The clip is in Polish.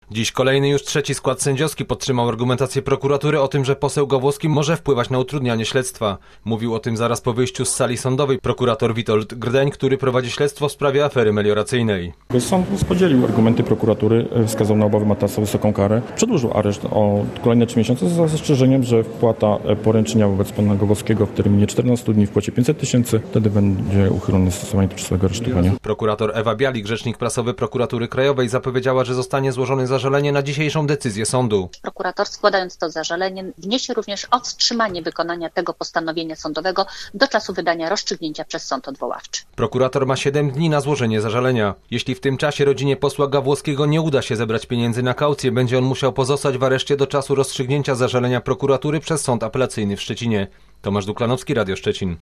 Dziś kolejny już trzeci skład sędziowski podtrzymał argumentację prokuratury o tym, że poseł Gawłowski może wpływać na utrudnianie śledztwa. Mówił o tym zaraz po wyjściu z sali sądowej prokurator Witold Grdeń, który prowadzi śledztwo w sprawie afery melioracyjnej. Sąd podzielił argumenty prokuratury, wskazał na obawy Matasa wysoką karę. Przedłużył areszt o kolejne 3 miesiące z zastrzeżeniem, że wpłata poręczenia wobec pana Gawłowskiego w terminie 14 dni w kwocie 500 000, wtedy będzie uchylone stosowanie tymczasowego aresztowania. Prokurator Ewa Bialik, rzecznik prasowy Prokuratury Krajowej, zapowiedziała, że zostanie złożone zażalenie na dzisiejszą decyzję sądu. Prokurator, składając to zażalenie, wniesie również o wstrzymanie wykonania tego postanowienia sądowego do czasu wydania rozstrzygnięcia przez sąd odwoławczy. Prokurator ma 7 dni na złożenie zażalenia. Jeśli w tym czasie rodzinie posła Gawłowskiego nie uda się zebrać pieniędzy na kaucję, będzie on musiał pozostać w areszcie do czasu rozstrzygnięcia zażalenia prokuratury przez Sąd Apelacyjny w Szczecinie. Tomasz Duklanowski, Radio Szczecin.